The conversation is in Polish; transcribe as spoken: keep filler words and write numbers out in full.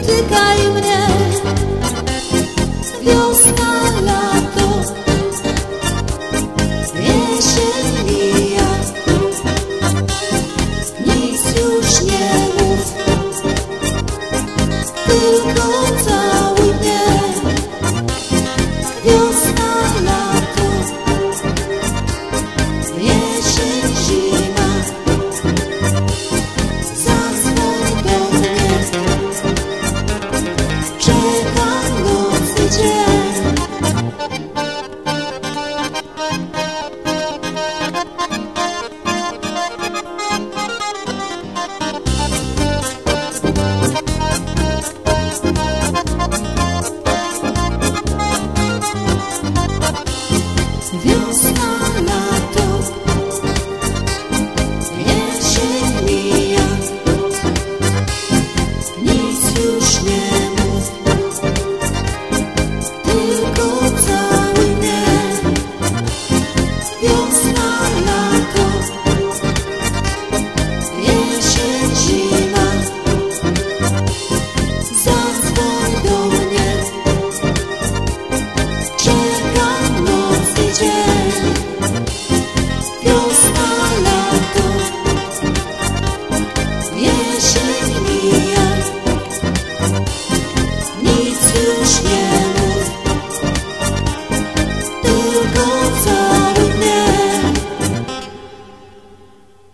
dotykaj mnie. Wiosna, lato, jesień mija, nic już nie mów, tylko całuj mnie. Wiosna, lato, jesień, zima, zadzwoń do mnie, czekam nocy dzień. Wiosna, lato, jesień mija, nic już nie mów, tylko całuj mnie. Wiosna, lato.